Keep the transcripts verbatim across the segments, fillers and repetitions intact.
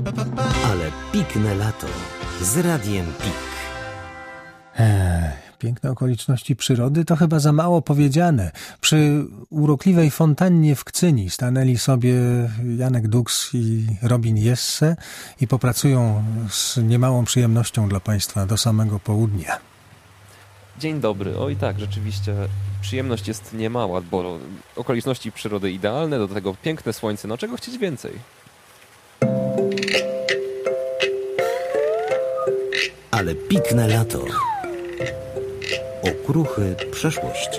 Ale pikne lato z Radiem Pik. Ech, piękne okoliczności przyrody to chyba za mało powiedziane. Przy urokliwej fontannie w Kcyni stanęli sobie Janek Dux i Robin Jesse i popracują z niemałą przyjemnością dla Państwa do samego południa. Dzień dobry. Oj tak, rzeczywiście przyjemność jest niemała, bo okoliczności przyrody idealne, do tego piękne słońce, no czego chcieć więcej? Ale pikne lato. Okruchy przeszłości.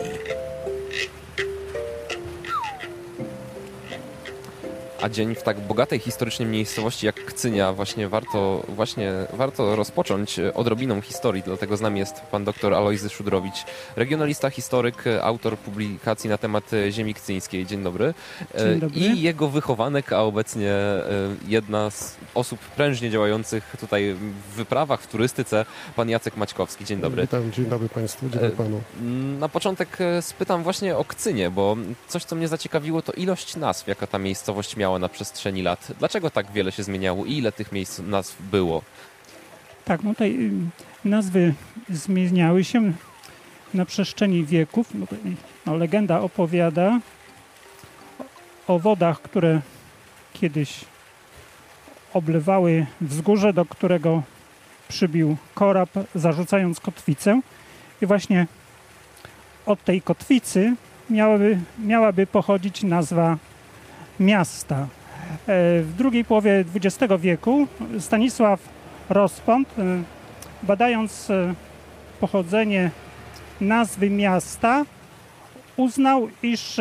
A dzień w tak bogatej historycznie miejscowości jak Kcynia właśnie warto, właśnie warto rozpocząć odrobiną historii, dlatego z nami jest pan dr Alojzy Szudrowicz, regionalista, historyk, autor publikacji na temat ziemi kcyńskiej. Dzień dobry. Dzień dobry. I jego wychowanek, a obecnie jedna z osób prężnie działających tutaj w wyprawach, w turystyce, pan Jacek Maćkowski. Dzień dobry. Witam, dzień dobry Państwu, dzień dobry Panu. Na początek spytam właśnie o Kcynię, bo coś, co mnie zaciekawiło, to ilość nazw, jaka ta miejscowość miała na przestrzeni lat. Dlaczego tak wiele się zmieniało i ile tych miejsc nazw było? Tak, no tutaj nazwy zmieniały się na przestrzeni wieków. No, no, legenda opowiada o wodach, które kiedyś oblewały wzgórze, do którego przybił korab, zarzucając kotwicę. I właśnie od tej kotwicy miałaby, miałaby pochodzić nazwa miasta. W drugiej połowie dwudziestego wieku Stanisław Rospont, badając pochodzenie nazwy miasta, uznał, iż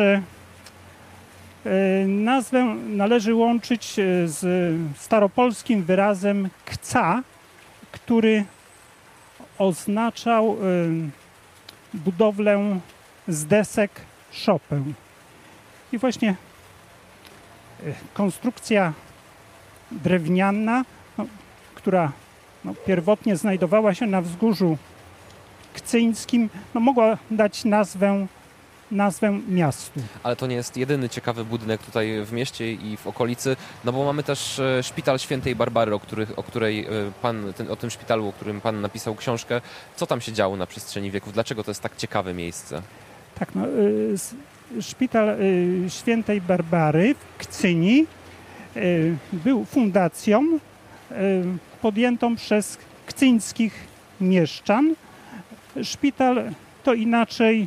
nazwę należy łączyć z staropolskim wyrazem kca, który oznaczał budowlę z desek, szopę. I właśnie konstrukcja drewniana, no, która no, pierwotnie znajdowała się na wzgórzu kcyńskim, no, mogła dać nazwę, nazwę miastu. Ale to nie jest jedyny ciekawy budynek tutaj w mieście i w okolicy, no bo mamy też szpital Świętej Barbary, o, których, o której pan, ten, o tym szpitalu, o którym pan napisał książkę. Co tam się działo na przestrzeni wieków? Dlaczego to jest tak ciekawe miejsce? Tak, no, y, Szpital y, Świętej Barbary w Kcyni y, był fundacją y, podjętą przez kcyńskich mieszczan. Szpital to inaczej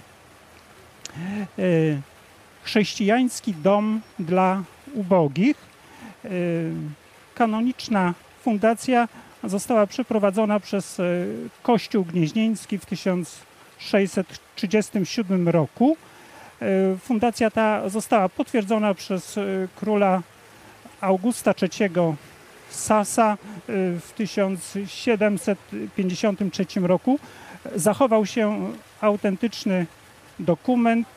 y, chrześcijański dom dla ubogich. Y, kanoniczna fundacja została przeprowadzona przez y, Kościół Gnieźnieński w tysiąc sześćset trzydziestym siódmym roku. Fundacja ta została potwierdzona przez króla Augusta trzeciego Sasa w tysiąc siedemset pięćdziesiątym trzecim roku. Zachował się autentyczny dokument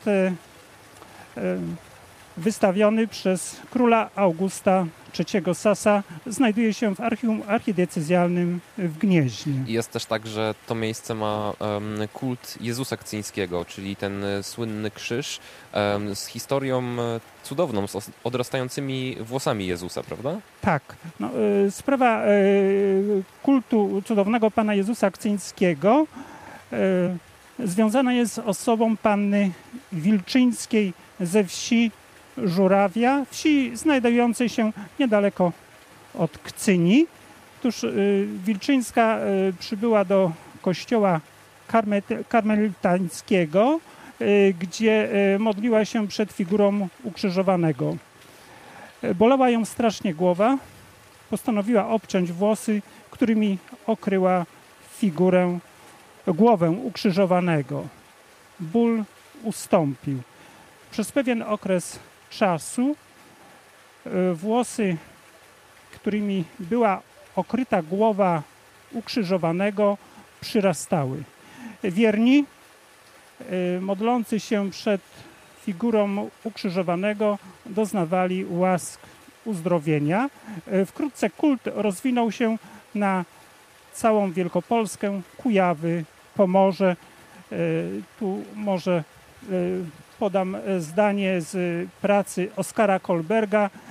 wystawiony przez króla Augusta trzeciego Sasa. Znajduje się w archiwum archidiecezjalnym w Gnieźnie. I jest też tak, że to miejsce ma um, kult Jezusa Kcyńskiego, czyli ten słynny krzyż um, z historią cudowną, z odrastającymi włosami Jezusa, prawda? Tak. No, y, sprawa y, kultu cudownego Pana Jezusa Kcyńskiego y, związana jest z osobą panny Wilczyńskiej ze wsi Żurawia, wsi znajdującej się niedaleko od Kcyni. Otóż y, Wilczyńska y, przybyła do kościoła karme- karmelitańskiego, y, gdzie y, modliła się przed figurą ukrzyżowanego. Y, bolała ją strasznie głowa. Postanowiła obciąć włosy, którymi okryła figurę, głowę ukrzyżowanego. Ból ustąpił. Przez pewien okres czasu włosy, którymi była okryta głowa ukrzyżowanego, przyrastały. Wierni, modlący się przed figurą ukrzyżowanego, doznawali łask uzdrowienia. Wkrótce kult rozwinął się na całą Wielkopolskę, Kujawy, Pomorze. Tu może podam zdanie z pracy Oskara Kolberga,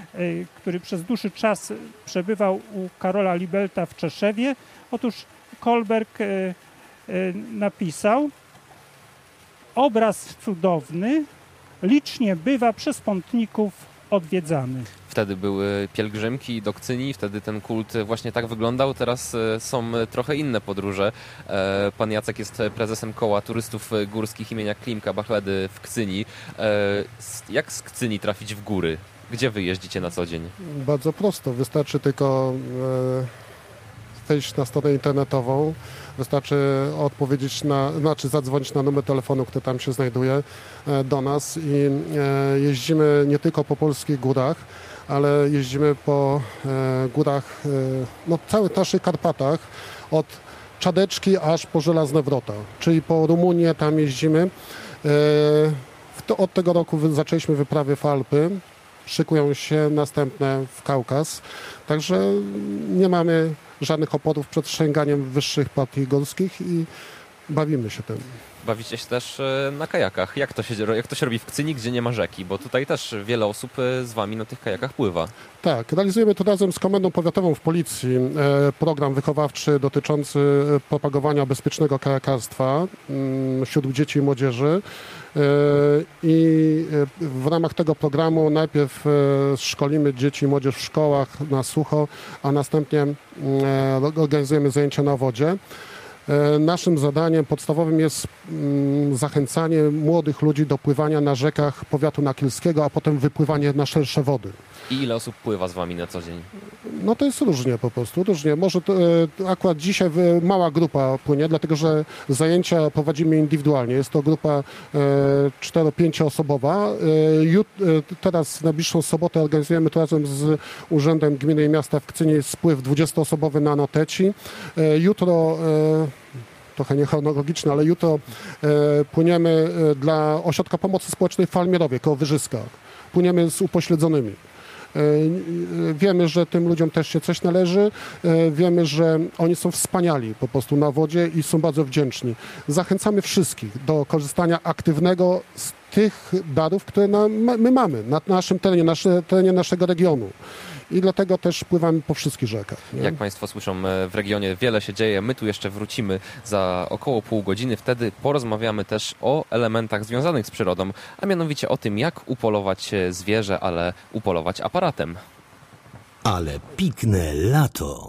który przez dłuższy czas przebywał u Karola Libelta w Czeszewie. Otóż Kolberg napisał: obraz cudowny licznie bywa przez pątników odwiedzany. Wtedy były pielgrzymki do Kcyni, wtedy ten kult właśnie tak wyglądał. Teraz są trochę inne podróże. Pan Jacek jest prezesem koła turystów górskich imienia Klimka Bachledy w Kcyni. Jak z Kcyni trafić w góry? Gdzie wy jeździcie na co dzień? Bardzo prosto. Wystarczy tylko wejść na stronę internetową. Wystarczy odpowiedzieć na, znaczy zadzwonić na numer telefonu, który tam się znajduje do nas i jeździmy nie tylko po polskich górach, ale jeździmy po górach, no całych naszych Karpatach, od Czadeczki aż po Żelazne Wrota, czyli po Rumunię tam jeździmy. Od tego roku zaczęliśmy wyprawy w Alpy, szykują się następne w Kaukaz, także nie mamy żadnych oporów przed sięganiem wyższych partii górskich i bawimy się tym. Bawicie się też na kajakach. Jak to się, jak to się robi w Kcyni, gdzie nie ma rzeki? Bo tutaj też wiele osób z wami na tych kajakach pływa. Tak, realizujemy to razem z Komendą Powiatową w Policji program wychowawczy dotyczący propagowania bezpiecznego kajakarstwa wśród dzieci i młodzieży. I w ramach tego programu najpierw szkolimy dzieci i młodzież w szkołach na sucho, a następnie organizujemy zajęcia na wodzie. Naszym zadaniem podstawowym jest zachęcanie młodych ludzi do pływania na rzekach powiatu nakielskiego, a potem wypływanie na szersze wody. I ile osób pływa z wami na co dzień? No to jest różnie po prostu, różnie. Może to, e, akurat dzisiaj mała grupa płynie, dlatego że zajęcia prowadzimy indywidualnie. Jest to grupa e, cztero-pięcioosobowa. E, jut, e, teraz na najbliższą sobotę organizujemy to razem z Urzędem Gminy i Miasta w Kcynie spływ dwudziestoosobowy na Noteci. E, jutro e, trochę niechronologiczny, ale jutro e, płyniemy e, dla Ośrodka Pomocy Społecznej w Falmierowie, koło Wyżyska. Płyniemy z upośledzonymi. Wiemy, że tym ludziom też się coś należy. Wiemy, że oni są wspaniali po prostu na wodzie i są bardzo wdzięczni. Zachęcamy wszystkich do korzystania aktywnego z tych darów, które nam, my mamy na naszym terenie, nasze, terenie naszego regionu. I dlatego też pływamy po wszystkich rzekach. Nie? Jak Państwo słyszą, w regionie wiele się dzieje. My tu jeszcze wrócimy za około pół godziny. Wtedy porozmawiamy też o elementach związanych z przyrodą, a mianowicie o tym, jak upolować zwierzę, ale upolować aparatem. Ale pikne lato.